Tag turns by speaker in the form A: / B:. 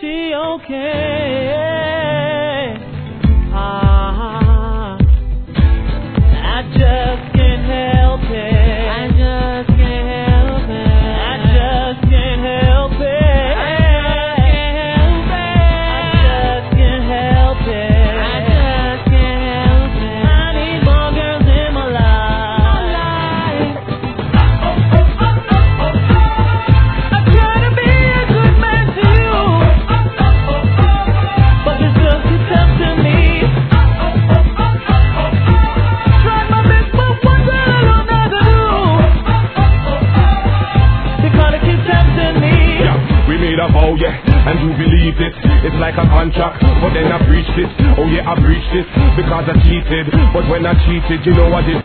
A: she okay? I just can't help it. I just can't help it. I just can't help it. I just can't help it. I just can't help it. I need more girls in my life. I try to be a good man to you, but you're just too tough to me. Tried my best, but one girl I don't know to do. They kinda keep tempting me.
B: Yeah, we made a vow, yeah, and you believed it. It's like a contract, but then I breached it. Oh yeah, I breached it because I cheated. But when I cheated, you know I did.